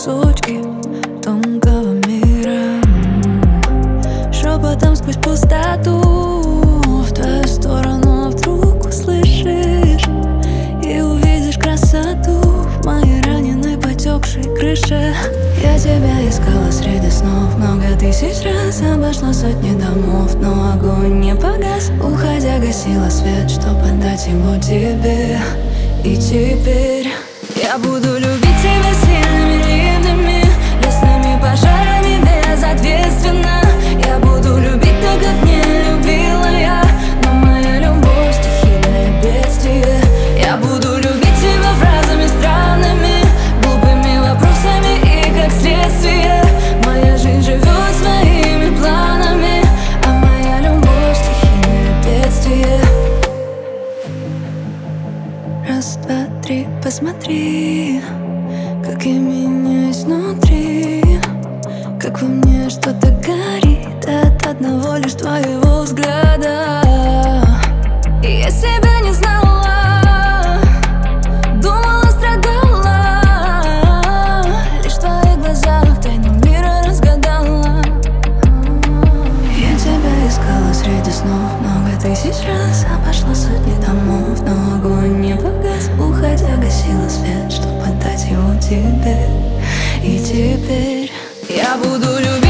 кусочки тонкого мира. Шепотом сквозь пустоту в твою сторону вдруг услышишь и увидишь красоту в моей раненой потекшей крыше. Я тебя искала среди снов много тысяч раз, обошла сотни домов, но огонь не погас. Уходя, гасила свет, чтоб отдать его тебе. И теперь я буду любить тебя сильными ливнями, лесными пожарами безответственно. Я буду любить так, как не любила я, но моя любовь — стихийное бедствие. Я буду любить тебя фразами странными, глупыми вопросами и как следствие. Моя жизнь живет своими планами, а моя любовь — стихийное бедствие. Раз, два, три, посмотри, как я меняюсь внутри, как во мне что-то горит от одного лишь твоего взгляда. И я себя не знала, думала, страдала, лишь в твоих глазах тайну мира разгадала. Я тебя искала среди снов много тысяч раз, обошла сотни домов, но огонь не погас. Уходя, гасила свет, чтоб отдать его тебе. И теперь я буду любить